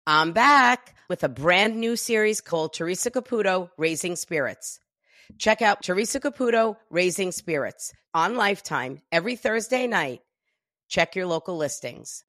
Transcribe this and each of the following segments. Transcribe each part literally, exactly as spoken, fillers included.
I'm back with a brand new series called Teresa Caputo, Raising Spirits. Check out Teresa Caputo, Raising Spirits on Lifetime every Thursday night. Check your local listings.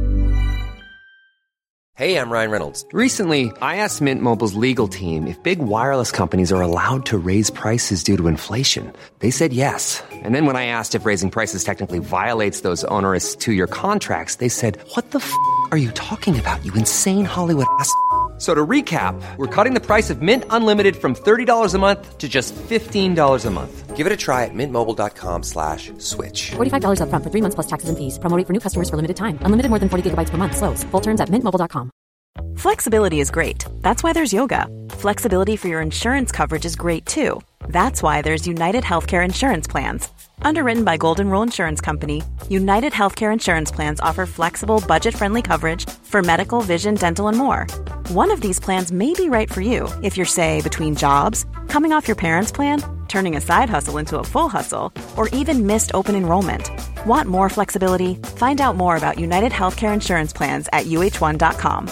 Hey, I'm Ryan Reynolds. Recently, I asked Mint Mobile's legal team if big wireless companies are allowed to raise prices due to inflation. They said yes. And then when I asked if raising prices technically violates those onerous two-year contracts, they said, what the f*** are you talking about, you insane Hollywood ass f- So to recap, we're cutting the price of Mint Unlimited from thirty dollars a month to just fifteen dollars a month. Give it a try at mintmobile.com slash switch. forty-five dollars up front for three months plus taxes and fees. Promo rate for new customers for limited time. Unlimited more than forty gigabytes per month. Slows full terms at mint mobile dot com. Flexibility is great. That's why there's yoga. Flexibility for your insurance coverage is great too. That's why there's United Healthcare Insurance Plans. Underwritten by Golden Rule Insurance Company, United Healthcare Insurance Plans offer flexible, budget-friendly coverage for medical, vision, dental, and more. One of these plans may be right for you if you're, say, between jobs, coming off your parents' plan, turning a side hustle into a full hustle, or even missed open enrollment. Want more flexibility? Find out more about United Healthcare Insurance Plans at U H one dot com.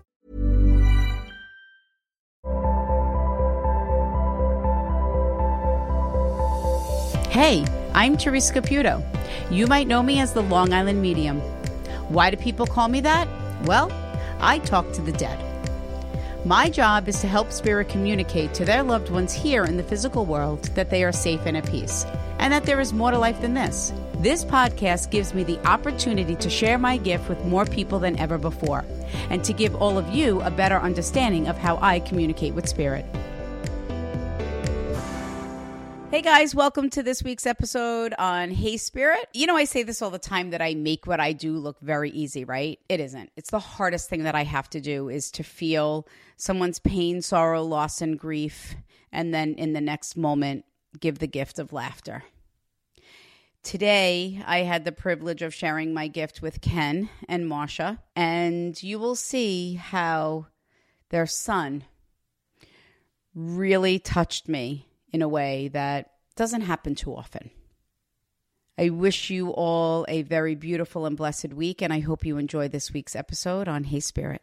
Hey, I'm Teresa Caputo. You might know me as the Long Island Medium. Why do people call me that? Well, I talk to the dead. My job is to help spirit communicate to their loved ones here in the physical world that they are safe and at peace, and that there is more to life than this. This podcast gives me the opportunity to share my gift with more people than ever before, and to give all of you a better understanding of how I communicate with spirit. Hey guys, welcome to this week's episode on Hey Spirit. You know, I say this all the time that I make what I do look very easy, right? It isn't. It's the hardest thing that I have to do is to feel someone's pain, sorrow, loss, and grief, and then in the next moment, give the gift of laughter. Today, I had the privilege of sharing my gift with Ken and Marsha, and you will see how their son really touched me in a way that doesn't happen too often. I wish you all a very beautiful and blessed week, and I hope you enjoy this week's episode on Hey Spirit.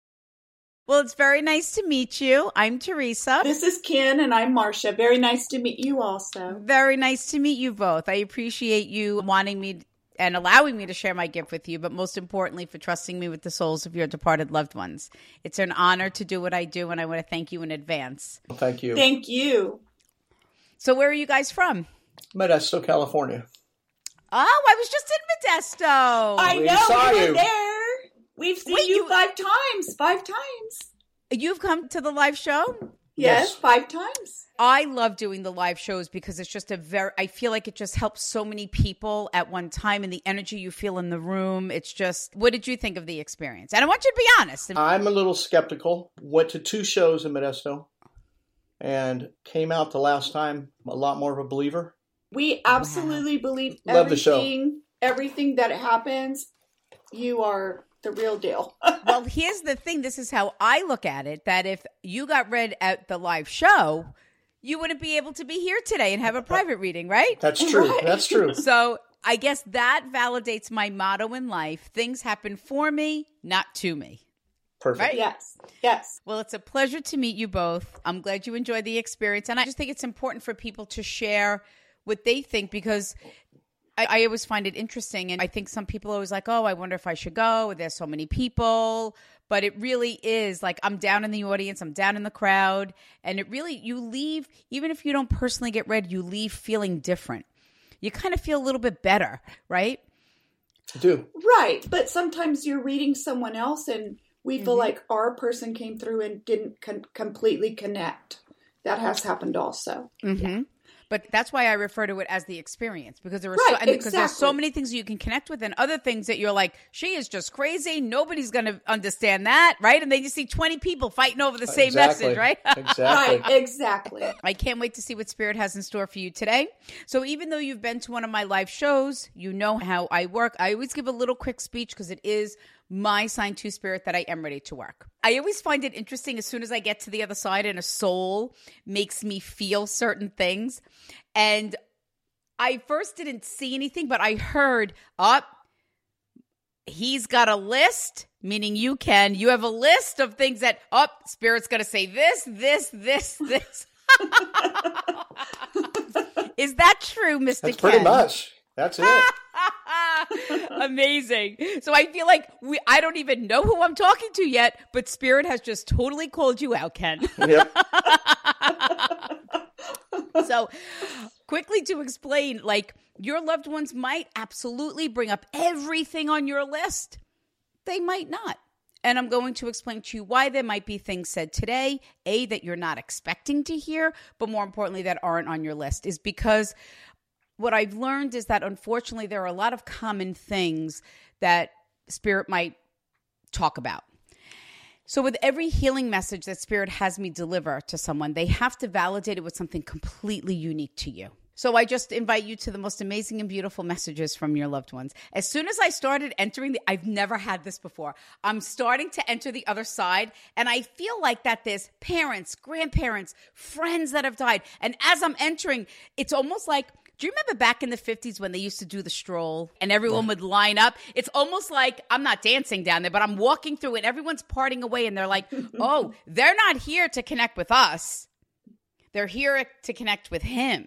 Well, it's very nice to meet you. I'm Teresa. This is Ken, and I'm Marsha. Very nice to meet you also. Very nice to meet you both. I appreciate you wanting me and allowing me to share my gift with you, but most importantly, for trusting me with the souls of your departed loved ones. It's an honor to do what I do, and I want to thank you in advance. Well, thank you. Thank you. So where are you guys from? Modesto, California. Oh, I was just in Modesto. I We know, saw we were you. there. We've seen Wait, you, you- five times. Five times. You've come to the live show? Yes, Yes. five times. I love doing the live shows because it's just a very, I feel like it just helps so many people at one time, and the energy you feel in the room. It's just, what did you think of the experience? And I want you to be honest. I'm a little skeptical. Went to two shows in Modesto and came out the last time a lot more of a believer. We absolutely believe Love the show. everything, everything that happens. You are the real deal. Well, here's the thing. This is how I look at it, that if you got read at the live show, you wouldn't be able to be here today and have a private reading, right? That's true. Right. That's true. So I guess that validates my motto in life. Things happen for me, not to me. Perfect. Right? Yes, yes. Well, it's a pleasure to meet you both. I'm glad you enjoyed the experience. And I just think it's important for people to share what they think, because I, I always find it interesting. And I think some people are always like, oh, I wonder if I should go. There's so many people. But it really is like, I'm down in the audience. I'm down in the crowd. And it really, you leave, even if you don't personally get read, you leave feeling different. You kind of feel a little bit better, right? I do. Right. But sometimes you're reading someone else and we feel Mhm. like our person came through and didn't con- completely connect. That has happened also. Mm-hmm. Yeah. But that's why I refer to it as the experience, because there are Right, so, and because there's so exactly. many things you can connect with, and other things that you're like, she is just crazy. Nobody's going to understand that, right? And then you see twenty people fighting over the same Exactly. message, right? Exactly. Right, exactly. I can't wait to see what Spirit has in store for you today. So even though you've been to one of my live shows, you know how I work. I always give a little quick speech because it is my sign to Spirit that I am ready to work. I always find it interesting as soon as I get to the other side and a soul makes me feel certain things. And I first didn't see anything, but I heard, up. Oh, he's got a list, meaning you can. You have a list of things that, oh, Spirit's going to say this, this, this, this. Is that true, Mister That's Ken? pretty much. That's it. Amazing. So I feel like we I don't even know who I'm talking to yet, but Spirit has just totally called you out, Ken. Yep. So quickly to explain, like your loved ones might absolutely bring up everything on your list. They might not. And I'm going to explain to you why there might be things said today, A, that you're not expecting to hear, but more importantly, that aren't on your list, is because what I've learned is that unfortunately there are a lot of common things that Spirit might talk about. So with every healing message that Spirit has me deliver to someone, they have to validate it with something completely unique to you. So I just invite you to the most amazing and beautiful messages from your loved ones. As soon as I started entering the, I've never had this before. I'm starting to enter the other side, and I feel like that there's parents, grandparents, friends that have died. And as I'm entering, it's almost like, do you remember back in the fifties when they used to do the stroll and everyone would line up? It's almost like I'm not dancing down there, but I'm walking through and everyone's parting away and they're like, oh, they're not here to connect with us. They're here to connect with him.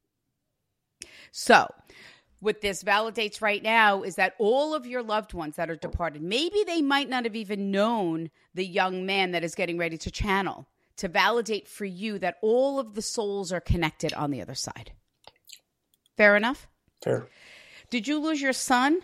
So what this validates right now is that all of your loved ones that are departed, maybe they might not have even known the young man that is getting ready to channel, to validate for you that all of the souls are connected on the other side. Fair enough? Fair. Did you lose your son?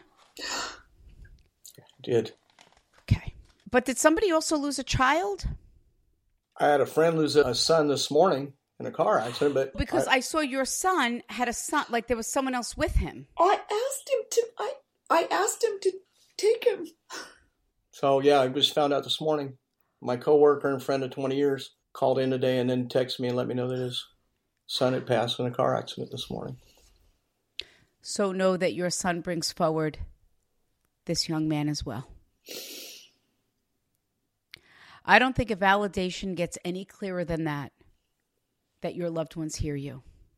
Did. Okay. But did somebody also lose a child? I had a friend lose a son this morning in a car accident, but Because I, I saw your son had a son, like there was someone else with him. I asked him to. I I asked him to take him. So yeah, I just found out this morning. My coworker and friend of twenty years called in today and then texted me and let me know that his son had passed in a car accident this morning. So know that your son brings forward this young man as well. I don't think a validation gets any clearer than that, that your loved ones hear you.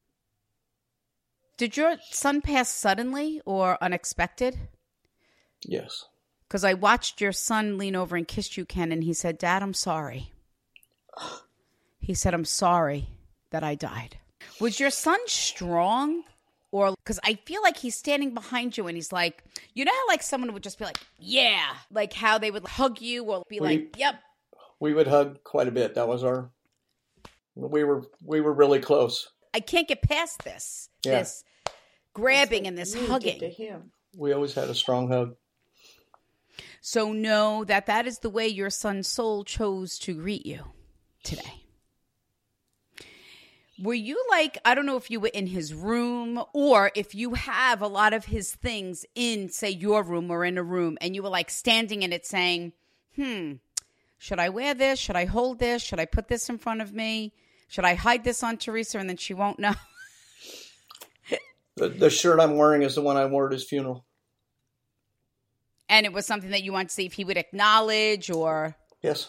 Did your son pass suddenly or unexpected? Yes. Because I watched your son lean over and kiss you, Ken, and he said, Dad, I'm sorry. He said, I'm sorry that I died. Was your son strong? Or because I feel like he's standing behind you and he's like, you know how like someone would just be like, yeah, like how they would hug you or be we, like, yep. We would hug quite a bit. That was our, we were, we were really close. I can't get past this, yeah. this grabbing and this You hugging. did to him. We always had a strong hug. So know that that is the way your son's soul chose to greet you today. Were you like, I don't know if you were in his room or if you have a lot of his things in, say, your room or in a room, and you were like standing in it saying, hmm, should I wear this? Should I hold this? Should I put this in front of me? Should I hide this on Teresa and then she won't know? the, the shirt I'm wearing is the one I wore at his funeral. And it was something that you want to see if he would acknowledge or... Yes.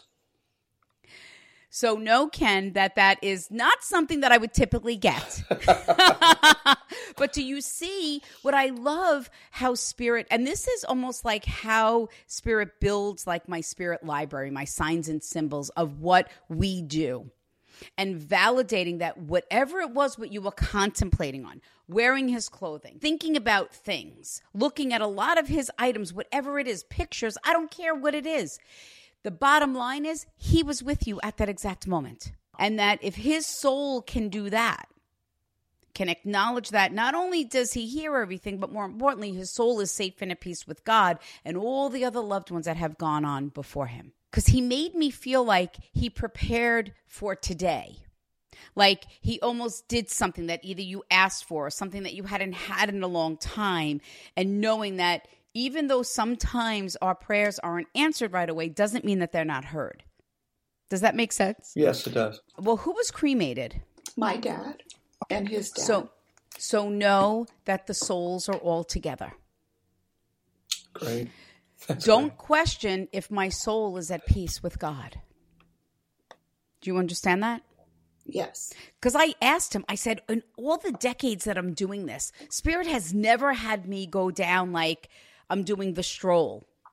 So know, Ken, that that is not something that I would typically get. But do you see what I love how Spirit, and this is almost like how Spirit builds like my Spirit library, my signs and symbols of what we do. And validating that whatever it was what you were contemplating on, wearing his clothing, thinking about things, looking at a lot of his items, whatever it is, pictures, I don't care what it is. The bottom line is he was with you at that exact moment. And that if his soul can do that, can acknowledge that, not only does he hear everything, but more importantly, his soul is safe and at peace with God and all the other loved ones that have gone on before him. Because he made me feel like he prepared for today. Like he almost did something that either you asked for or something that you hadn't had in a long time. And knowing that even though sometimes our prayers aren't answered right away, doesn't mean that they're not heard. Does that make sense? Yes, it does. Well, who was cremated? My dad and his dad. So, so know that the souls are all together. Great. That's Don't great. question if my soul is at peace with God. Do you understand that? Yes. Because I asked him, I said, in all the decades that I'm doing this, Spirit has never had me go down like I'm doing the stroll.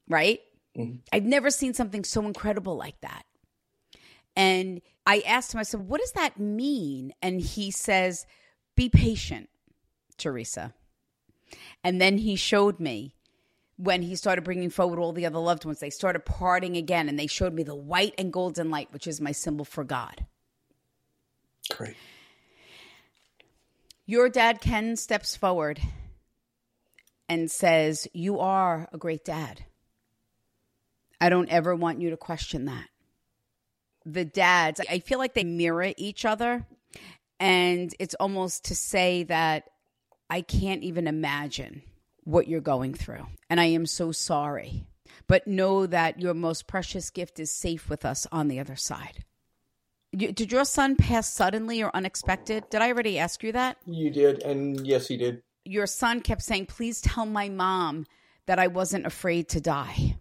right? Mm-hmm. I've never seen something so incredible like that. And I asked him, I said, what does that mean? And he says, be patient, Teresa. And then he showed me when he started bringing forward all the other loved ones, they started parting again, and they showed me the white and golden light, which is my symbol for God. Great. Your dad, Ken, steps forward and says, you are a great dad. I don't ever want you to question that. The dads, I feel like they mirror each other. And it's almost to say that I can't even imagine what you're going through. And I am so sorry. But know that your most precious gift is safe with us on the other side. You, did your son pass suddenly or unexpected? Did I already ask you that? You did. And yes, he did. Your son kept saying, please tell my mom that I wasn't afraid to die.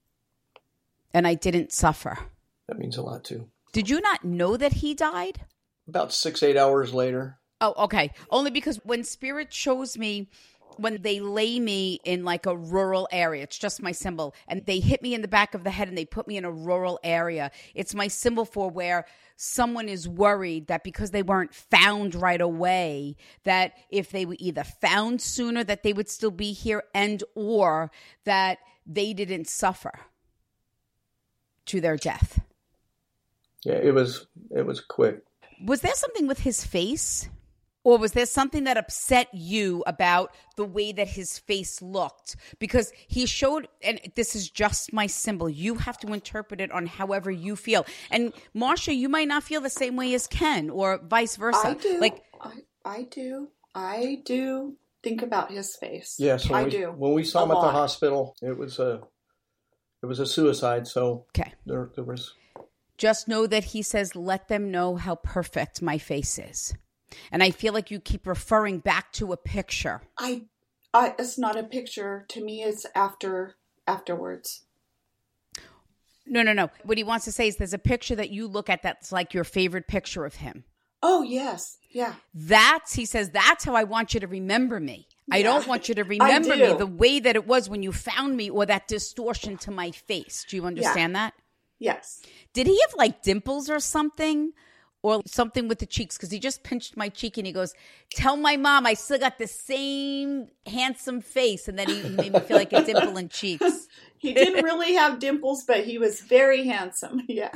And I didn't suffer. That means a lot too. Did you not know that he died? About six, eight hours later. Oh, okay. Only because when Spirit shows me, when they lay me in like a rural area, it's just my symbol, and they hit me in the back of the head and they put me in a rural area. It's my symbol for where someone is worried that because they weren't found right away, that if they were either found sooner, that they would still be here, and or that they didn't suffer to their death. Yeah, it was it was quick. Was there something with his face? Or was there something that upset you about the way that his face looked? Because he showed, and this is just my symbol, you have to interpret it on however you feel. And Marsha, you might not feel the same way as Ken, or vice versa. I do. Like, I, I do. I do think about his face. Yes, I we, do. When we saw A him at lot. the hospital, it was a it was a suicide. So okay. there there was. Just know that he says, let them know how perfect my face is. And I feel like you keep referring back to a picture. I, I, it's not a picture. To me, it's after afterwards. No, no, no. What he wants to say is there's a picture that you look at that's like your favorite picture of him. Oh, yes. Yeah. That's, he says, that's how I want you to remember me. Yeah. I don't want you to remember do. me the way that it was when you found me, or that distortion to my face. Do you understand Yeah. that? Yes. Did he have like dimples or something? Or something with the cheeks? Because he just pinched my cheek and he goes, tell my mom I still got the same handsome face. And then he, he made me feel like a dimple in cheeks. He didn't really have dimples, but he was very handsome. Yeah.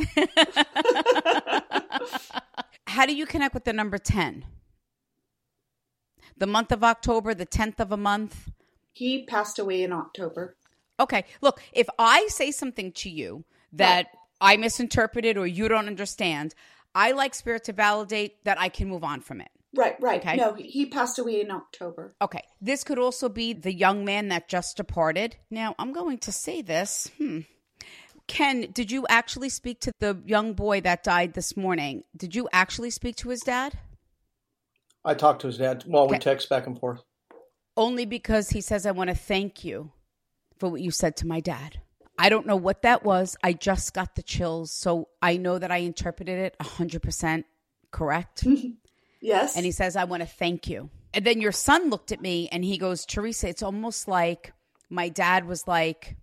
How do you connect with the number ten? The month of October, the tenth of a month? He passed away in October. Okay. Look, if I say something to you that right. I misinterpreted or you don't understand, I like Spirit to validate that I can move on from it. Right, right. Okay? No, he passed away in October. Okay. This could also be the young man that just departed. Now, I'm going to say this. Hmm. Ken, did you actually speak to the young boy that died this morning? Did you actually speak to his dad? I talked to his dad. Well, Okay. we text back and forth. Only because he says, I want to thank you for what you said to my dad. I don't know what that was. I just got the chills. So I know that I interpreted it one hundred percent correct. Yes. And he says, I want to thank you. And then your son looked at me and he goes, Teresa, it's almost like my dad was like,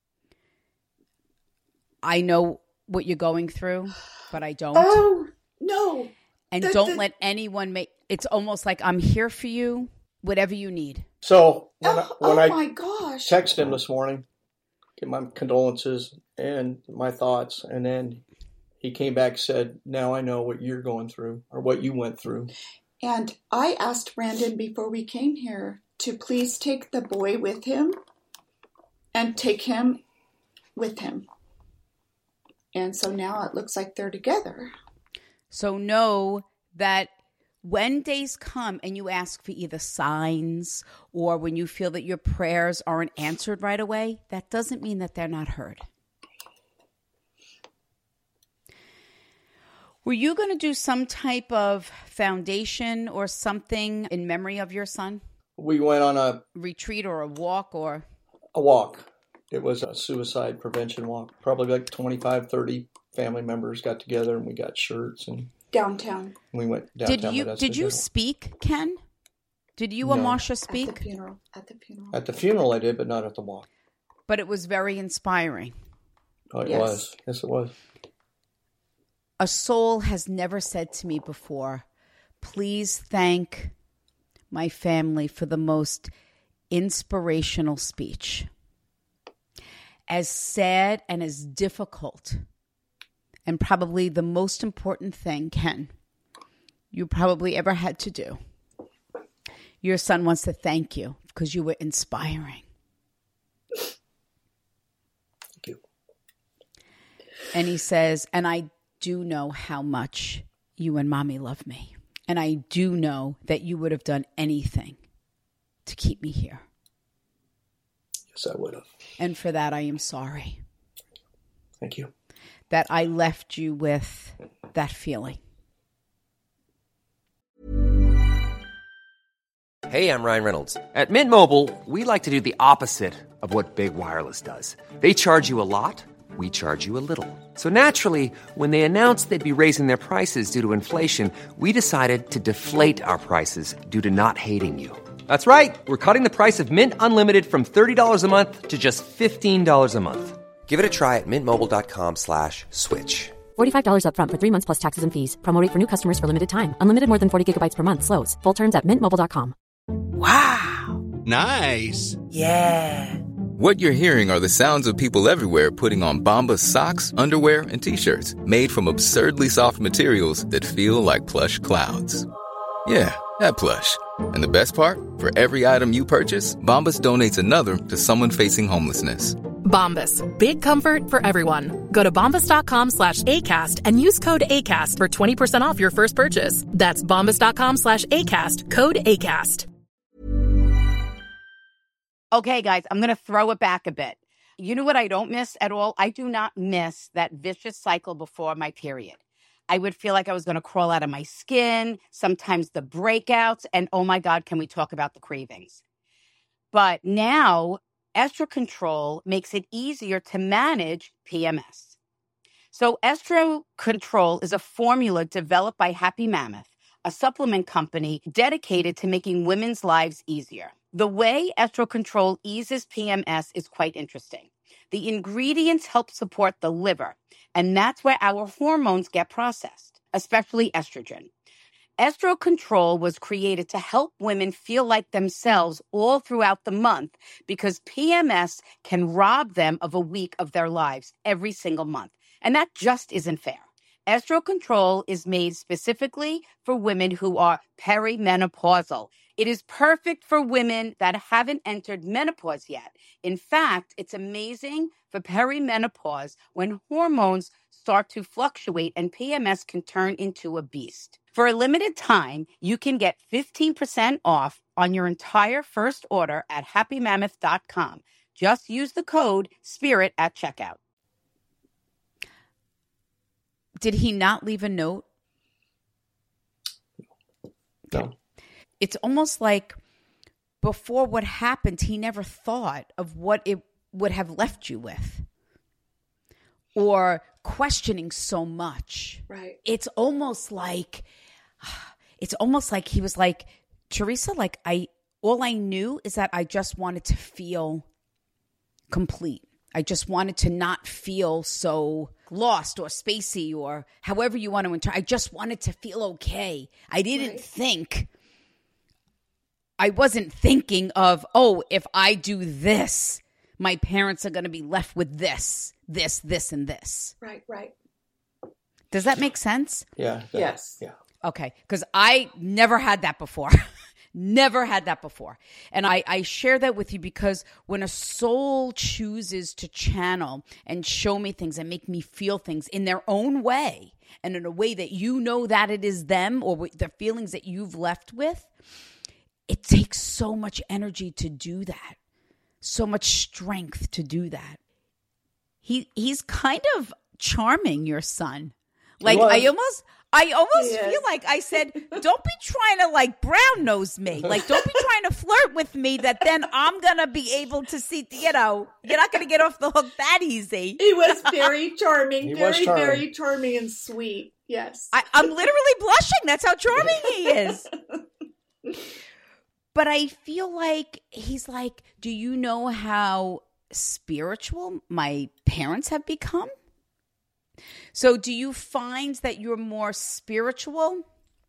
I know what you're going through, but I don't. Oh, no. And The- don't the- let anyone make, it's almost like I'm here for you, whatever you need. So when Oh, I, when oh I my gosh. texted him this morning, give my condolences and my thoughts, and then he came back and said, now I know what you're going through, or what you went through. And I asked Brandon before we came here to please take the boy with him and take him with him. And so now it looks like they're together. So know that when days come and you ask for either signs or when you feel that your prayers aren't answered right away, that doesn't mean that they're not heard. Were you going to do some type of foundation or something in memory of your son? We went on a, Retreat or a walk or? a walk. It was a suicide prevention walk. Probably like twenty-five, thirty family members got together, and we got shirts, and Downtown. we went downtown. Did you with us did you together. speak, Ken? Did you and No. Marsha At the speak? funeral. At the funeral. At the funeral I did, but not at the walk. but it was very inspiring. Oh, it Yes. was. Yes, it was. A soul has never said to me before, please thank my family for the most inspirational speech. As sad and as difficult, and probably the most important thing, Ken, you probably ever had to do. Your son wants to thank you because you were inspiring. Thank you. And he says, and I do know how much you and Mommy love me. And I do know that you would have done anything to keep me here. Yes, I would have. And for that, I am sorry Thank you. that I left you with that feeling. Hey, I'm Ryan Reynolds. At Mint Mobile, we like to do the opposite of what Big Wireless does. They charge you a lot, we charge you a little. So naturally, when they announced they'd be raising their prices due to inflation, we decided to deflate our prices due to not hating you. That's right. We're cutting the price of Mint Unlimited from thirty dollars a month to just fifteen dollars a month. Give it a try at mintmobile.com slash switch. forty-five dollars up front for three months plus taxes and fees. Promo rate for new customers for limited time. Unlimited more than forty gigabytes per month slows. Full terms at mint mobile dot com. Wow. Nice. Yeah. What you're hearing are the sounds of people everywhere putting on Bombas socks, underwear, and T-shirts made from absurdly soft materials that feel like plush clouds. Yeah, that plush. And the best part? For every item you purchase, Bombas donates another to someone facing homelessness. Bombas. Big comfort for everyone. Go to bombas.com slash ACAST and use code ACAST for twenty percent off your first purchase. That's bombas.com slash ACAST. Code ACAST. Okay, guys, I'm going to throw it back a bit. You know what I don't miss at all? I do not miss that vicious cycle before my period. I would feel like I was going to crawl out of my skin, sometimes the breakouts, and oh my God, can we talk about the cravings? But now, Estro Control makes it easier to manage P M S. So Estro Control is a formula developed by Happy Mammoth, a supplement company dedicated to making women's lives easier. The way Estro Control eases P M S is quite interesting. The ingredients help support the liver, and that's where our hormones get processed, especially estrogen. Estro Control was created to help women feel like themselves all throughout the month because P M S can rob them of a week of their lives every single month, and that just isn't fair. Estro Control is made specifically for women who are perimenopausal. It is perfect for women that haven't entered menopause yet. In fact, it's amazing for perimenopause when hormones start to fluctuate and P M S can turn into a beast. For a limited time, you can get fifteen percent off on your entire first order at happy mammoth dot com. Just use the code SPIRIT at checkout. Did he not leave a note? No. It's almost like before what happened, he never thought of what it would have left you with or questioning so much. Right. It's almost like, it's almost like he was like, Teresa, like I, all I knew is that I just wanted to feel complete. I just wanted to not feel so lost or spacey or however you want to interpret. I just wanted to feel okay. I didn't Right. think, I wasn't thinking of, oh, if I do this, my parents are going to be left with this, this, this, and this. Right, right. Does that make sense? Yeah. that- Yes. Yeah. Okay, because I never had that before. Never had that before. And I, I share that with you because when a soul chooses to channel and show me things and make me feel things in their own way and in a way that you know that it is them or the feelings that you've left with, it takes so much energy to do that, so much strength to do that. He He's kind of charming, your son. Like was. I almost... I almost He is. feel like I said, don't be trying to like brown nose me. Like, don't be trying to flirt with me that then I'm going to be able to see, you know, you're not going to get off the hook that easy. He was very charming, He very, was charming. very charming and sweet. Yes. I, I'm literally blushing. That's how charming he is. But I feel like he's like, do you know how spiritual my parents have become. So do you find that you're more spiritual?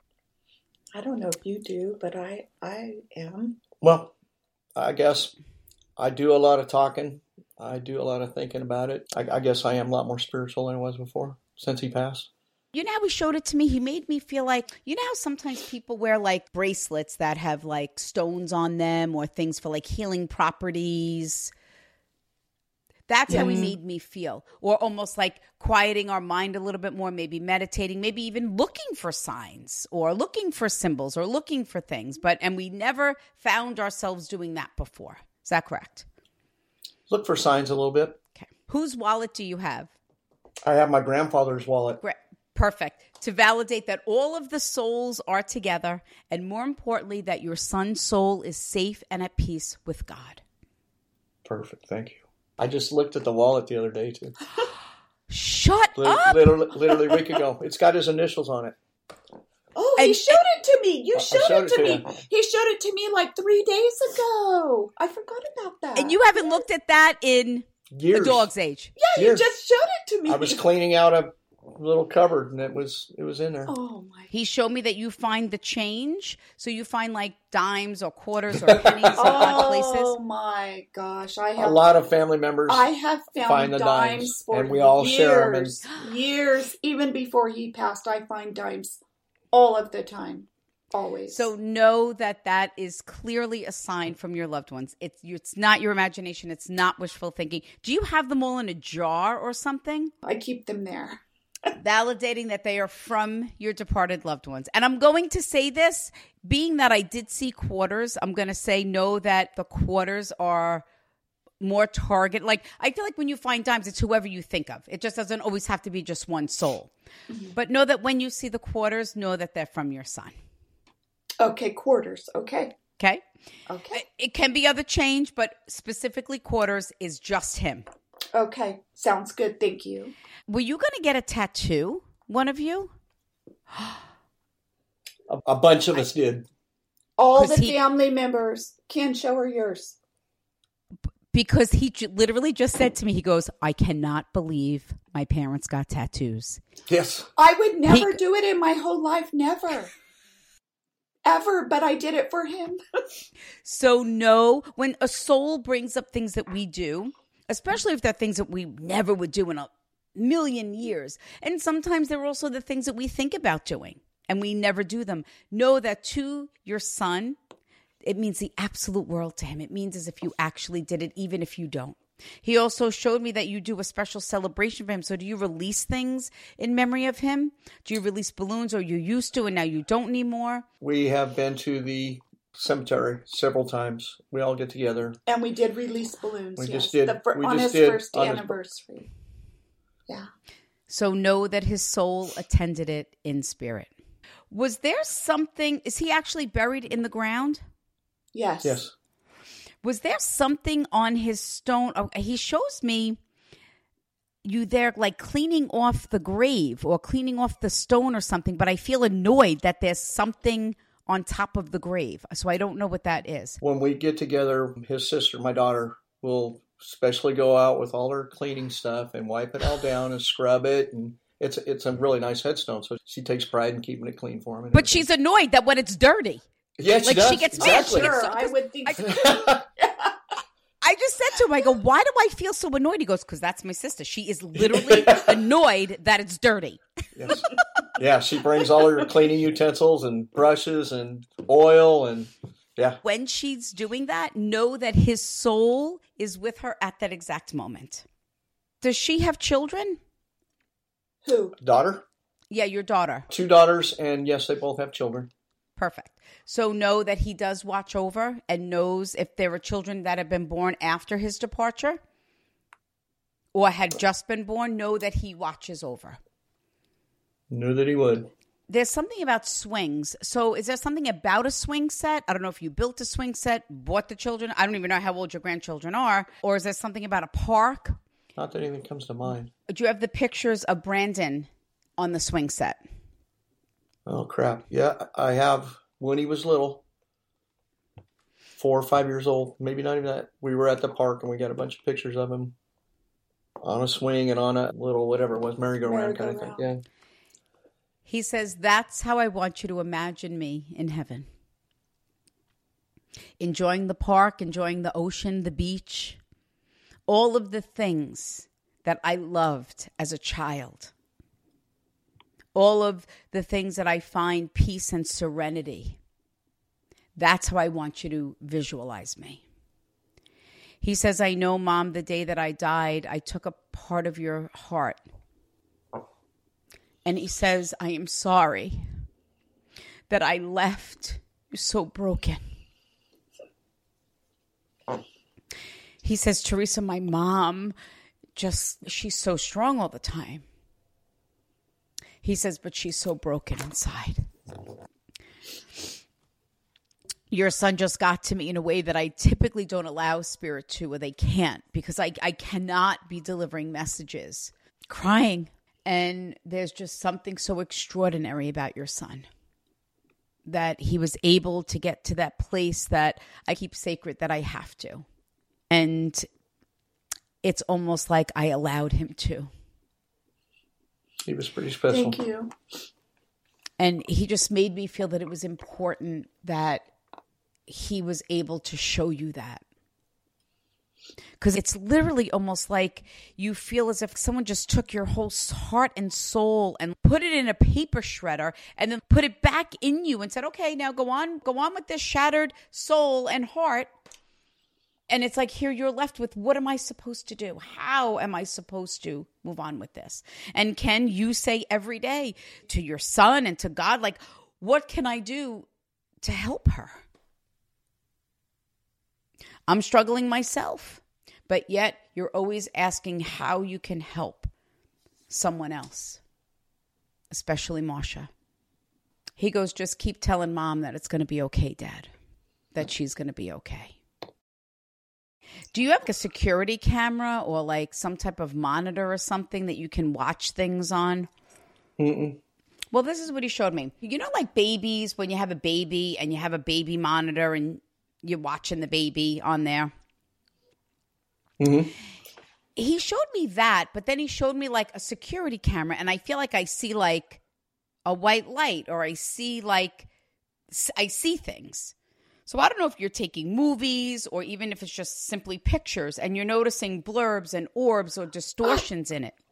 I don't know if you do, but I, I am. Well, I guess I do a lot of talking. I do a lot of thinking about it. I, I guess I am a lot more spiritual than I was before since he passed. You know how he showed it to me? He made me feel like, you know how sometimes people wear like bracelets that have like stones on them or things for like healing properties? That's yes. how he made me feel. Or almost like quieting our mind a little bit more, maybe meditating, maybe even looking for signs or looking for symbols or looking for things. But and we never found ourselves doing that before. Is that correct? Look for signs a little bit. Okay. Whose wallet do you have? I have my grandfather's wallet. Great. Perfect. To validate that all of the souls are together, and more importantly, that your son's soul is safe and at peace with God. Perfect. Thank you. I just looked at the wallet the other day, too. Shut literally, up! Literally, literally a week ago. It's got his initials on it. Oh, he and, showed it to me. You showed, showed it to, it to me. He showed it to me like three days ago. I forgot about that. And you haven't looked at that in years. A dog's age. Yeah, years. You just showed it to me. I was cleaning out a little cupboard and it was it was in there. Oh my! He showed me that you find the change, so you find like dimes or quarters or pennies in odd places. Oh my gosh! I have a lot of family members. I have found find the dimes, dimes for and we all years, share them. And... years, even before he passed, I find dimes all of the time, always. So know that that is clearly a sign from your loved ones. It's it's not your imagination. It's not wishful thinking. Do you have them all in a jar or something? I keep them there. Validating that they are from your departed loved ones. And I'm going to say this, being that I did see quarters, I'm going to say know that the quarters are more target. Like, I feel like when you find dimes, it's whoever you think of. It just doesn't always have to be just one soul. Mm-hmm. But know that when you see the quarters, know that they're from your son. Okay, quarters. Okay. Okay? Okay. It, it can be other change, but specifically quarters is just him. Okay. Sounds good. Thank you. Were you going to get a tattoo, one of you? a, a bunch of us did. All the he, family members. Can show her yours. Because he j- literally just said to me, he goes, I cannot believe my parents got tattoos. Yes. I would never he, do it in my whole life. Never. Ever. But I did it for him. So no, when a soul brings up things that we do, especially if they're things that we never would do in a million years. And sometimes they're also the things that we think about doing and we never do them. Know that to your son, it means the absolute world to him. It means as if you actually did it, even if you don't. He also showed me that you do a special celebration for him. So do you release things in memory of him? Do you release balloons, or you used to and now you don't anymore? We have been to the cemetery several times. We all get together. And we did release balloons. We yes. just did. The fir- we on just his did first on anniversary. His... Yeah. So know that his soul attended it in spirit. Was there something, is he actually buried in the ground? Yes. Yes. Was there something on his stone? Oh, he shows me you there like cleaning off the grave or cleaning off the stone or something, but I feel annoyed that there's something on top of the grave. So I don't know what that is. When we get together, his sister, my daughter, will especially go out with all her cleaning stuff and wipe it all down and scrub it. And it's it's a really nice headstone. So she takes pride in keeping it clean for him. But she's annoyed that when it's dirty. Yeah, she like does. She gets exactly. mad. Sure, so, I would think so. I, I just said to him, I go, why do I feel so annoyed? He goes, because that's my sister. She is literally annoyed that it's dirty. Yes. Yeah, she brings all her cleaning utensils and brushes and oil and yeah. When she's doing that, know that his soul is with her at that exact moment. Does she have children? Who? Daughter? Yeah, your daughter. Two daughters, and yes, they both have children. Perfect. So know that he does watch over and knows if there are children that have been born after his departure or had just been born, know that he watches over. Knew that he would. There's something about swings. So is there something about a swing set? I don't know if you built a swing set, bought the children. I don't even know how old your grandchildren are. Or is there something about a park? Not that anything comes to mind. Do you have the pictures of Brandon on the swing set? Oh, crap. Yeah, I have when he was little. four or five years old, maybe not even that. We were at the park and we got a bunch of pictures of him on a swing and on a little whatever it was, merry-go-round kind of thing. Yeah. He says, that's how I want you to imagine me in heaven. Enjoying the park, enjoying the ocean, the beach, all of the things that I loved as a child. All of the things that I find peace and serenity. That's how I want you to visualize me. He says, I know, Mom, the day that I died, I took a part of your heart. And he says, I am sorry that I left you so broken. He says, Teresa, my mom, just, she's so strong all the time. He says, but she's so broken inside. Your son just got to me in a way that I typically don't allow spirit to, or they can't, because I, I cannot be delivering messages, crying. And there's just something so extraordinary about your son, that he was able to get to that place that I keep sacred, that I have to. And it's almost like I allowed him to. He was pretty special. Thank you. And he just made me feel that it was important that he was able to show you that. Because it's literally almost like you feel as if someone just took your whole heart and soul and put it in a paper shredder and then put it back in you and said, okay, now go on, go on with this shattered soul and heart. And it's like, here you're left with, what am I supposed to do? How am I supposed to move on with this? And can you say every day to your son and to God, like, what can I do to help her? I'm struggling myself, but yet you're always asking how you can help someone else, especially Marsha. He goes, just keep telling Mom that it's going to be okay, Dad, that she's going to be okay. Do you have a security camera or like some type of monitor or something that you can watch things on? Mm-mm. Well, this is what he showed me. You know, like babies, when you have a baby and you have a baby monitor and you're watching the baby on there. Mm-hmm. He showed me that, but then he showed me like a security camera, and I feel like I see like a white light, or I see like, I see things. So I don't know if you're taking movies or even if it's just simply pictures and you're noticing blurbs and orbs or distortions in it.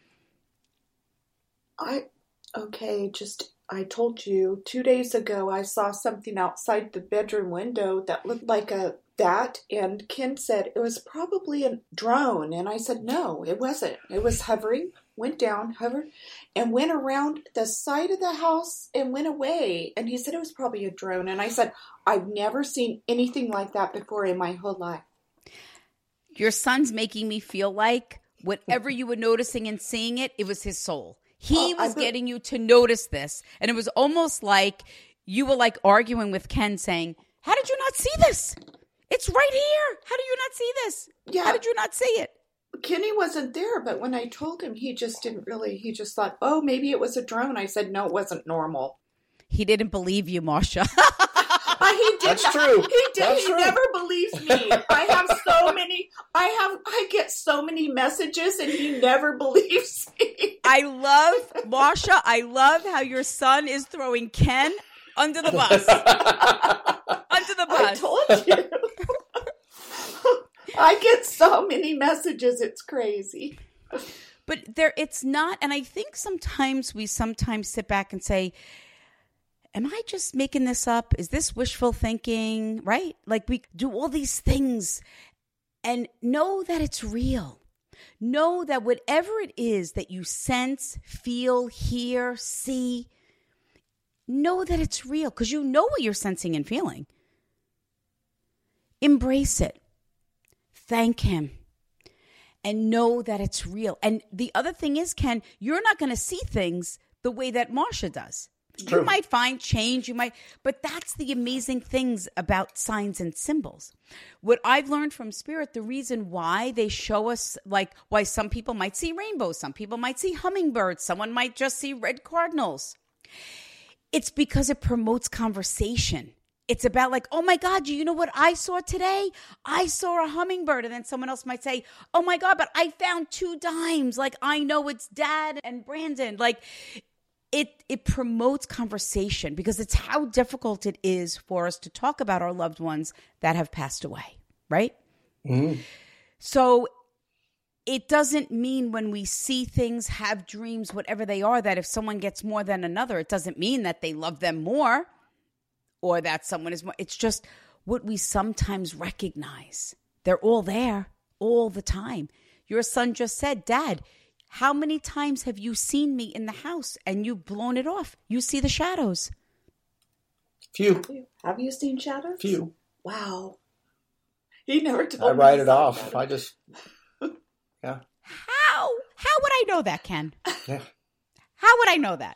I, okay, just, I told you two days ago I saw something outside the bedroom window that looked like a that, and Ken said it was probably a drone, and I said no, it wasn't. It was hovering, went down, hovered, and went around the side of the house and went away, and he said it was probably a drone, and I said I've never seen anything like that before in my whole life. Your son's making me feel like whatever you were noticing and seeing it, it was his soul. He oh, was getting you to notice this, and it was almost like you were like arguing with Ken saying, how did you not see this? It's right here. How do you not see this? Yeah. How did you not see it? Kenny wasn't there, but when I told him, he just didn't really, he just thought, oh, maybe it was a drone. I said, no, it wasn't normal. He didn't believe you, Marsha. uh, he did That's not, true. He did. That's he true. never believes me. I have so many, I have, I get so many messages and he never believes me. I love, Marsha, I love how your son is throwing Ken under the bus. Under the bus. I told you. I get so many messages, it's crazy. But there, it's not, and I think sometimes we sometimes sit back and say, am I just making this up? Is this wishful thinking, right? Like we do all these things and know that it's real. Know that whatever it is that you sense, feel, hear, see, know that it's real because you know what you're sensing and feeling. Embrace it. Thank him. And know that it's real. And the other thing is, Ken, you're not going to see things the way that Marsha does. True. You might find change, you might, but that's the amazing things about signs and symbols. What I've learned from Spirit, the reason why they show us, like why some people might see rainbows, some people might see hummingbirds, someone might just see red cardinals. It's because it promotes conversation. it's about like, oh my God, you know what I saw today? I saw a hummingbird. And then someone else might say, oh my God, but I found two dimes. Like, I know it's Dad and Brandon. Like, it it promotes conversation because it's how difficult it is for us to talk about our loved ones that have passed away, right? Mm. So it doesn't mean when we see things, have dreams, whatever they are, that if someone gets more than another, it doesn't mean that they love them more or that someone is more. It's just what we sometimes recognize. They're all there all the time. Your son just said, Dad, how many times have you seen me in the house and you've blown it off? You see the shadows. Few. Have you, have you seen shadows? Few. Wow. He never told I me. I write it off. Shadows. I just, yeah. How? How would I know that, Ken? Yeah. How would I know that?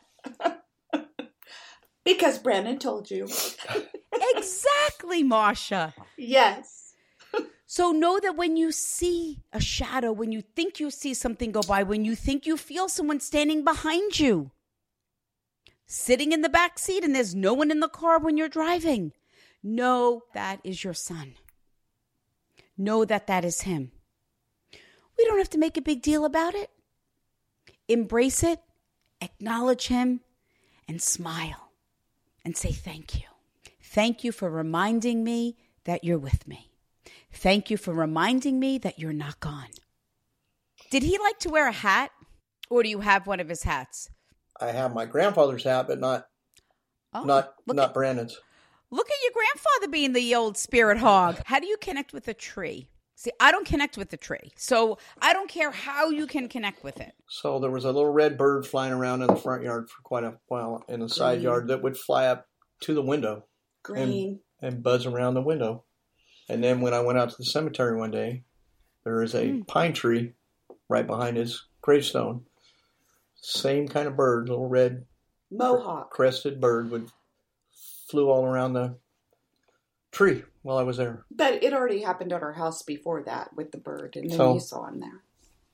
Because Brandon told you. Exactly, Marsha. Yes. So know that when you see a shadow, when you think you see something go by, when you think you feel someone standing behind you, sitting in the back seat and there's no one in the car when you're driving, know that is your son. Know that that is him. We don't have to make a big deal about it. Embrace it, acknowledge him, and smile and say thank you. Thank you for reminding me that you're with me. Thank you for reminding me that you're not gone. Did he like to wear a hat, or do you have one of his hats? I have my grandfather's hat, but not oh, not not at, Brandon's. Look at your grandfather being the old spirit hog. How do you connect with a tree? See, I don't connect with the tree, so I don't care how you can connect with it. So there was a little red bird flying around in the front yard for quite a while, in the side Green. yard that would fly up to the window Green. And, and buzz around the window. And then when I went out to the cemetery one day, there is a mm. pine tree right behind his gravestone. Same kind of bird, little red mohawk crested bird would flew all around the tree while I was there. But it already happened at our house before that with the bird, and then so, you saw him there.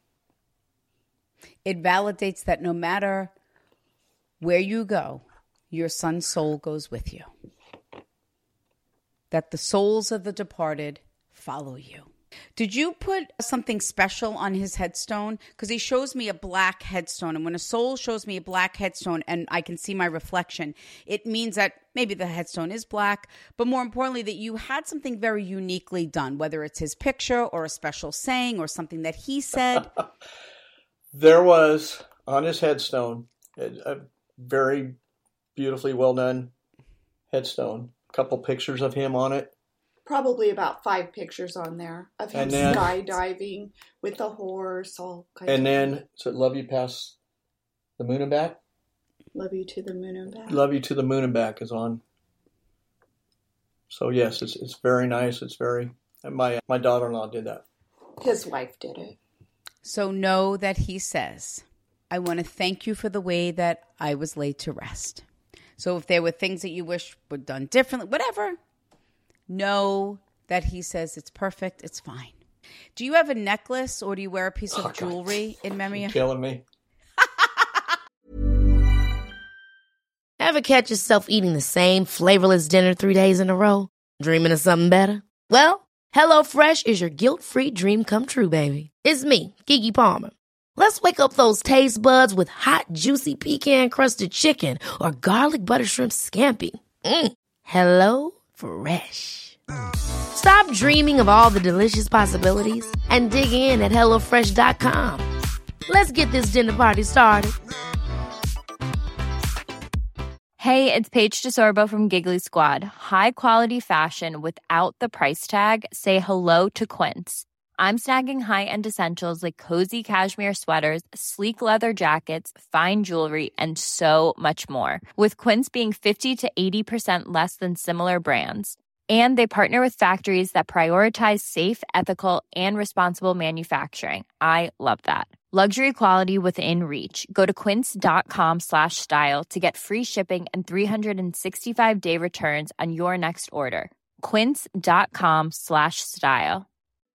It validates that no matter where you go, your son's soul goes with you. That the souls of the departed follow you. Did you put something special on his headstone? Because he shows me a black headstone. And when a soul shows me a black headstone and I can see my reflection, it means that maybe the headstone is black, but more importantly, that you had something very uniquely done, whether it's his picture or a special saying or something that he said. There was on his headstone a, a very beautifully well done headstone. Couple pictures of him on it. Probably about five pictures on there of him then, skydiving with a horse. All kinds and of then, things. so love you past the moon and back? Love you to the moon and back. Love you to the moon and back is on. So yes, it's it's very nice. It's very, and my, my daughter-in-law did that. His wife did it. So know that he says, I want to thank you for the way that I was laid to rest. So if there were things that you wish were done differently, whatever, know that he says it's perfect, it's fine. Do you have a necklace or do you wear a piece of oh, jewelry God. in memory of... You're killing me. Ever catch yourself eating the same flavorless dinner three days in a row? Dreaming of something better? Well, HelloFresh is your guilt-free dream come true, baby. It's me, Keke Palmer. Let's wake up those taste buds with hot, juicy pecan-crusted chicken or garlic butter shrimp scampi. Mm. Hello Fresh. Stop dreaming of all the delicious possibilities and dig in at hello fresh dot com. Let's get this dinner party started. Hey, it's Paige DeSorbo from Giggly Squad. High quality fashion without the price tag. Say hello to Quince. I'm snagging high-end essentials like cozy cashmere sweaters, sleek leather jackets, fine jewelry, and so much more. With Quince being fifty to eighty percent less than similar brands. And they partner with factories that prioritize safe, ethical, and responsible manufacturing. I love that. Luxury quality within reach. Go to quince.com slash style to get free shipping and three sixty-five day returns on your next order. Quince.com slash style.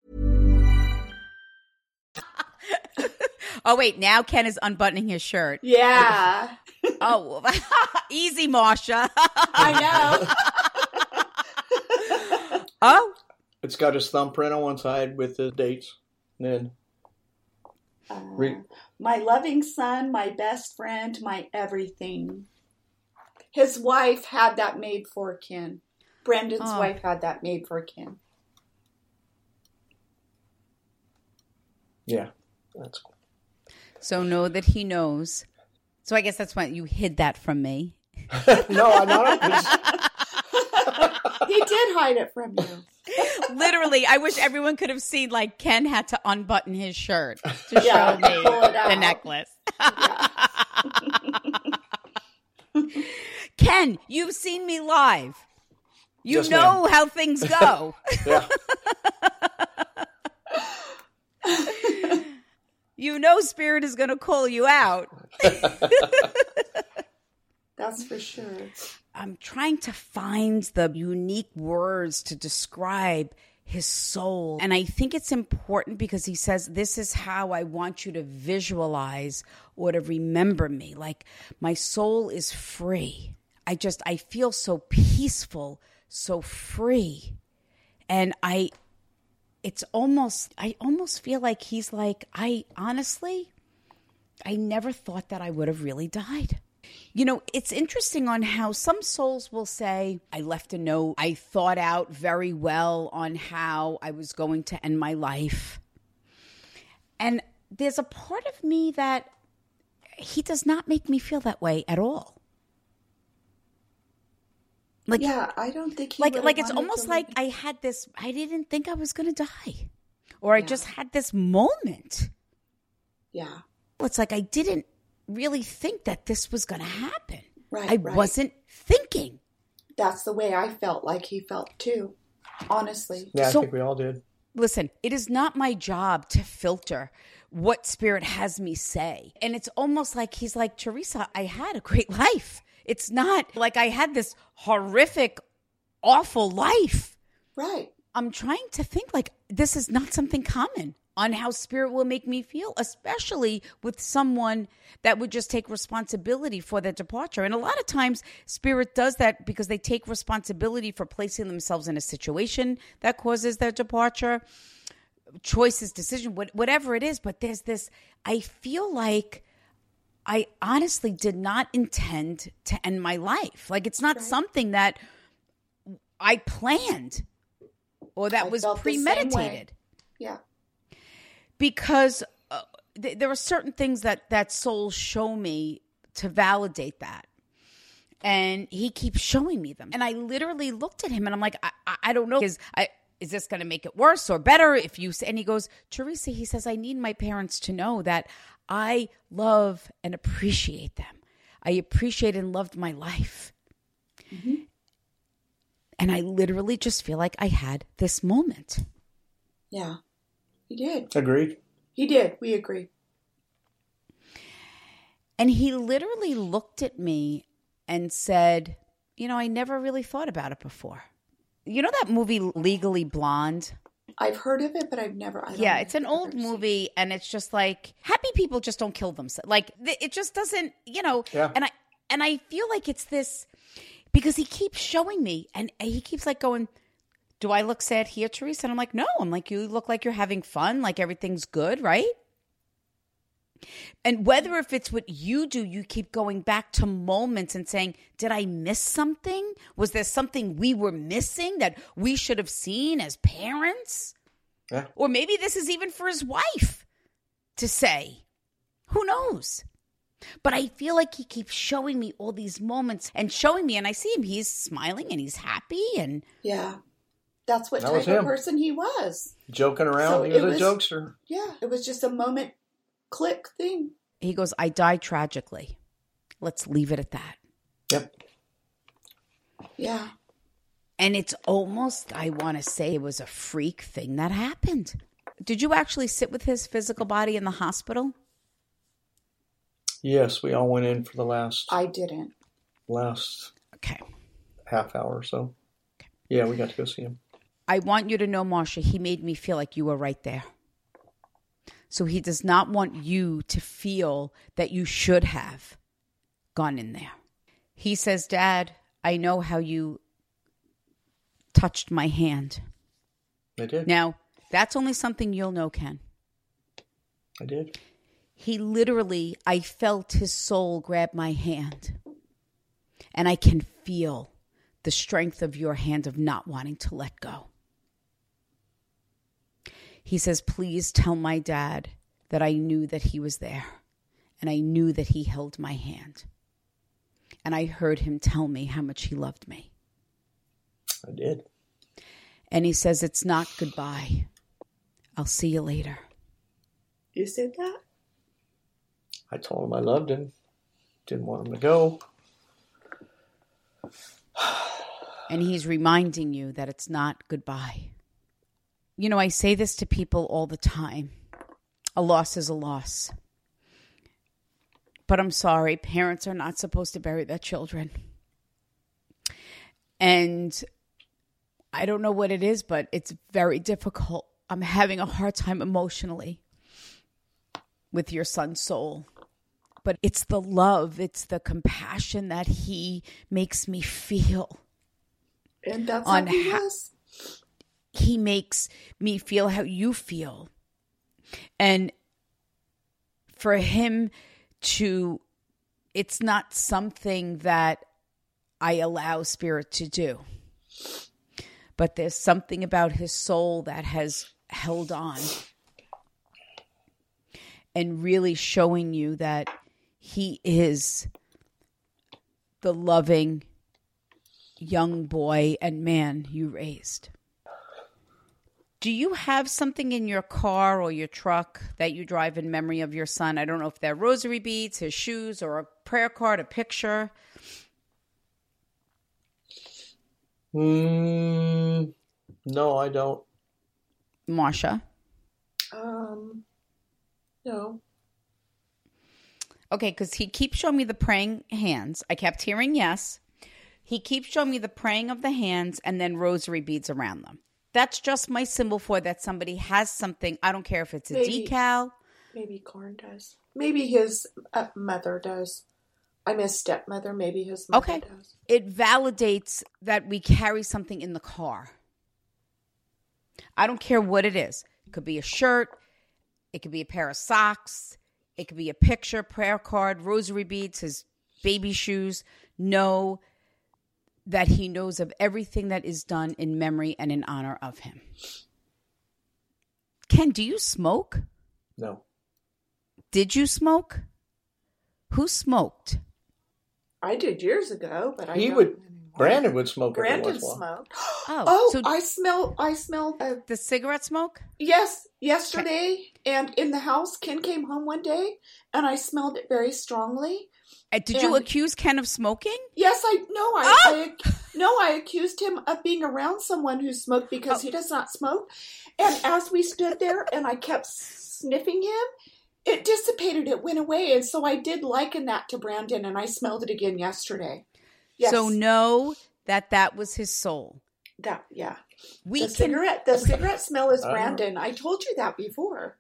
Oh, wait. Now Ken is unbuttoning his shirt. Yeah. Oh, easy, Marsha. I know. Oh, it's got his thumbprint on one side with the dates. And then Uh, Re- my loving son, my best friend, my everything. His wife had that made for Ken. Brendan's Oh. wife had that made for Ken. yeah, that's cool. So know that he knows. So I guess that's why you hid that from me. No, I'm not. He did hide it from you. Literally, I wish everyone could have seen, like, Ken had to unbutton his shirt to Yeah, show me pull it the out. necklace. Ken, you've seen me live. You Yes, know ma'am. how things go. Yeah. You know Spirit is going to call you out. That's for sure. I'm trying to find the unique words to describe his soul. And I think it's important because he says, this is how I want you to visualize or to remember me. Like, my soul is free. I just, I feel so peaceful, so free. And I, it's almost, I almost feel like he's like, I honestly, I never thought that I would have really died. You know, it's interesting on how some souls will say, I left a note. I thought out very well on how I was going to end my life. And there's a part of me that he does not make me feel that way at all. Like, yeah, I don't think he like, would've like it's wanted almost to like leave. I had this, I didn't think I was going to die. Or I Yeah. just had this moment. Yeah, It's like I didn't really think that this was going to happen. right, I right. wasn't thinking. That's the way I felt like he felt too, honestly. Yeah, I So- think we all did. Listen, it is not my job to filter what Spirit has me say. And it's almost like he's like, Teresa, I had a great life. It's not like I had this horrific, awful life. Right. I'm trying to think like this is not something common on how Spirit will make me feel, especially with someone that would just take responsibility for their departure. And a lot of times Spirit does that because they take responsibility for placing themselves in a situation that causes their departure, choices, decision, what- whatever it is. But there's this, I feel like I honestly did not intend to end my life. Like it's not Right. something that I planned or that I was felt the same way. premeditated. Yeah. Because uh, th- there are certain things that that souls show me to validate that. And he keeps showing me them. And I literally looked at him and I'm like, I, I, I don't know. Is, I, is this going to make it worse or better if you say, and he goes, Teresa, he says, I need my parents to know that I love and appreciate them. I appreciate and loved my life. Mm-hmm. And I literally just feel like I had this moment. Yeah. He did. Agreed. He did. We agree. And he literally looked at me and said, you know, I never really thought about it before. You know that movie Legally Blonde? I've heard of it, but I've never. I don't Yeah, know it's if an I've old ever seen movie, and it's just like happy people just don't kill themselves. Like th- it just doesn't, you know. Yeah. And I and I feel like it's this because he keeps showing me, and he keeps like going, "Do I look sad here, Teresa?" And I'm like, "No." I'm like, "You look like you're having fun, like everything's good, right?" And whether if it's what you do, you keep going back to moments and saying, did I miss something? Was there something we were missing that we should have seen as parents? Yeah. Or maybe this is even for his wife to say. Who knows? But I feel like he keeps showing me all these moments and showing me, and I see him, he's smiling and he's happy. And Yeah. That's what That was type of him. person he was. Joking around. So he it was a was- jokester. Yeah. It was just a moment click thing. he goes, I died tragically. Let's leave it at that. Yep. Yeah. And it's almost, I want to say it was a freak thing that happened. Did you actually sit with his physical body in the hospital? Yes, we all went in for the last I didn't. last Okay. half hour or so. Yeah, we got to go see him. I want you to know, Marsha, he made me feel like you were right there. So he does not want you to feel that you should have gone in there. He says, Dad, I know how you touched my hand. I did. Now, that's only something you'll know, Ken. I did. He literally, I felt his soul grab my hand. And I can feel the strength of your hand of not wanting to let go. He says, please tell my dad that I knew that he was there. And I knew that he held my hand. And I heard him tell me how much he loved me. I did. And he says, it's not goodbye. I'll see you later. You said that? I told him I loved him. Didn't want him to go. And he's reminding you that it's not goodbye. You know, I say this to people all the time. A loss is a loss. But I'm sorry, parents are not supposed to bury their children. And I don't know what it is, but it's very difficult. I'm having a hard time emotionally with your son's soul. But it's the love, it's the compassion that he makes me feel. And that's on how he how was. He makes me feel how you feel. And for him to, it's not something that I allow Spirit to do. But there's something about his soul that has held on. And really showing you that he is the loving young boy and man you raised. Do you have something in your car or your truck that you drive in memory of your son? I don't know if they're rosary beads, his shoes, or a prayer card, a picture. Mm, no, I don't. Marsha? Um, no. Okay, because he keeps showing me the praying hands. I kept hearing yes. He keeps showing me the praying of the hands and then rosary beads around them. That's just my symbol for that somebody has something. I don't care if it's a Maybe. decal. Maybe Corn does. Maybe his uh, mother does. I'm his stepmother. Maybe his mother Okay. does. It validates that we carry something in the car. I don't care what it is. It could be a shirt. It could be a pair of socks. It could be a picture, prayer card, rosary beads, his baby shoes. Know that he knows of everything that is done in memory and in honor of him. Ken, do you smoke? No. Did you smoke? Who smoked? I did years ago, but I He don't would. anymore. Brandon would smoke every Brandon once in a while. smoked. Oh, Oh, so I smell. I smelled. Uh, the cigarette smoke? yes, yesterday, and in the house. Ken came home one day, and I smelled it very strongly. Uh, did you And- accuse Ken of smoking? Yes, I no, I, Ah! I no, I accused him of being around someone who smoked because Oh. he does not smoke. And as we stood there, and I kept sniffing him, it dissipated. It went away, and so I did liken that to Brandon, and I smelled it again yesterday. Yes, So know that that was his soul. that yeah. We the can, cigarette, the cigarette smell is I know. Brandon. I told you that before.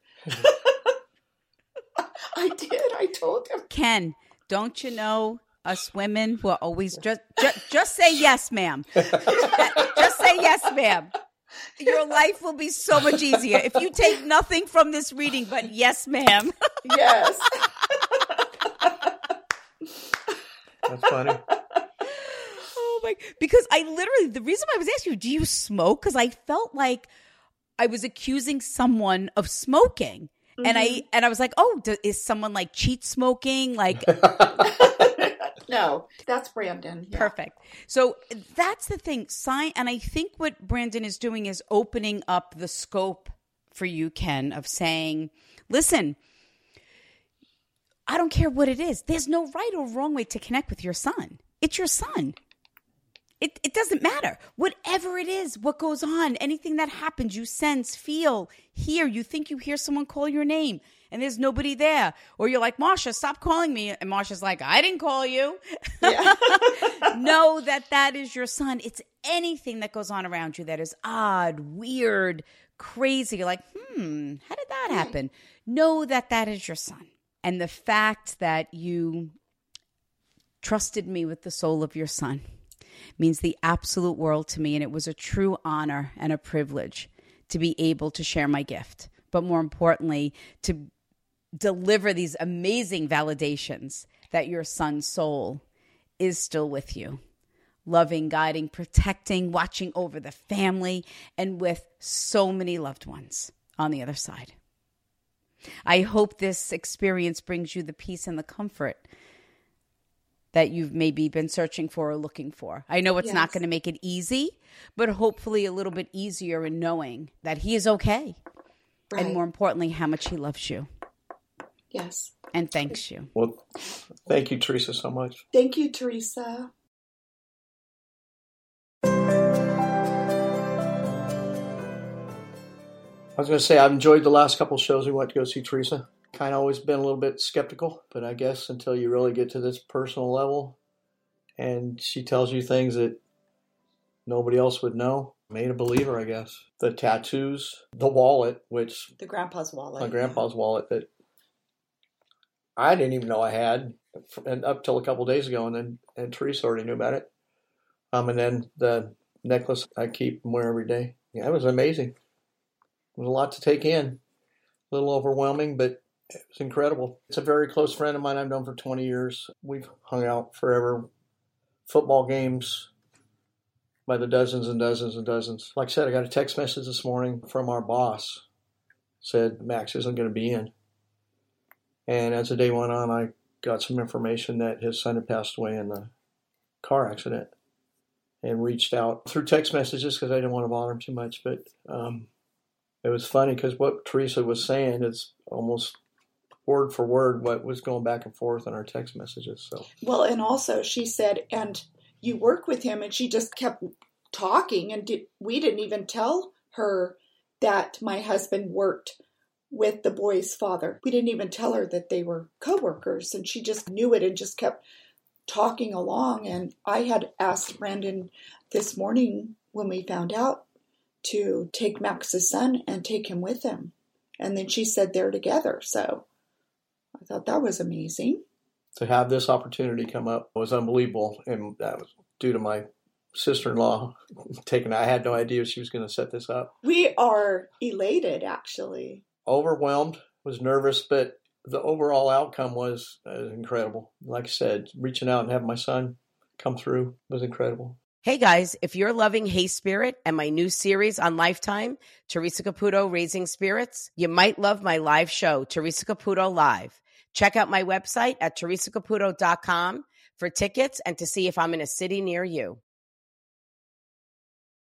I did. I told him. Ken, don't you know us women will always just just, just say yes, ma'am. Just say yes, ma'am. Your life will be so much easier if you take nothing from this reading but yes, ma'am. Yes. That's funny. Oh my! Because I literally, the reason why I was asking you, do you smoke? Because I felt like I was accusing someone of smoking, mm-hmm. and I and I was like, oh, do, is someone like cheat smoking? Like, No, that's Brandon. Yeah. perfect. So that's the thing. Sign, and I think what Brandon is doing is opening up the scope for you, Ken, of saying, listen, I don't care what it is. There's no right or wrong way to connect with your son. It's your son. It it doesn't matter. Whatever it is, what goes on, anything that happens, you sense, feel, hear, you think you hear someone call your name and there's nobody there. Or you're like, Marsha, stop calling me. And Marsha's like, I didn't call you. Yeah. Know that that is your son. It's anything that goes on around you that is odd, weird, crazy. You're like, hmm, how did that happen? Know that that is your son. And the fact that you trusted me with the soul of your son means the absolute world to me. And it was a true honor and a privilege to be able to share my gift, but more importantly, to deliver these amazing validations that your son's soul is still with you. Loving, guiding, protecting, watching over the family, and with so many loved ones on the other side. I hope this experience brings you the peace and the comfort that you've maybe been searching for or looking for. I know it's Yes. not going to make it easy, but hopefully a little bit easier in knowing that he is okay. Right. And more importantly, how much he loves you Yes. and thanks you. Well, thank you, Teresa, so much. Thank you, Teresa. I was going to say, I've enjoyed the last couple shows we went to go see Teresa. Kind of always been a little bit skeptical, but I guess until you really get to this personal level and she tells you things that nobody else would know, made a believer, I guess. The tattoos, the wallet, which... The grandpa's wallet. My grandpa's wallet that I didn't even know I had and up till a couple of days ago, and then and Teresa already knew about it. Um, and then the necklace I keep and wear every day. Yeah, it was amazing. It was a lot to take in. A little overwhelming, but it was incredible. It's a very close friend of mine I've known for twenty years. We've hung out forever. Football games by the dozens and dozens and dozens. Like I said, I got a text message this morning from our boss. Said Max isn't going to be in. And as the day went on, I got some information that his son had passed away in the car accident and reached out through text messages because I didn't want to bother him too much. But um, it was funny because what Teresa was saying is almost word for word what was going back and forth in our text messages. So Well, and also she said, and you work with him, and she just kept talking, and did, we didn't even tell her that my husband worked with the boy's father. We didn't even tell her that they were coworkers, and she just knew it and just kept talking along. And I had asked Brandon this morning when we found out to take Max's son and take him with him. And then she said they're together. So I thought that was amazing. to have this opportunity come up was unbelievable. And that was due to my sister-in-law taking, I had no idea she was going to set this up. We are elated, actually. Overwhelmed, was nervous, but the overall outcome was uh, incredible. Like I said, reaching out and having my son come through was incredible. Hey guys, if you're loving Hey Spirit and my new series on Lifetime, Teresa Caputo Raising Spirits, you might love my live show, Teresa Caputo Live. Check out my website at teresa caputo dot com for tickets and to see if I'm in a city near you.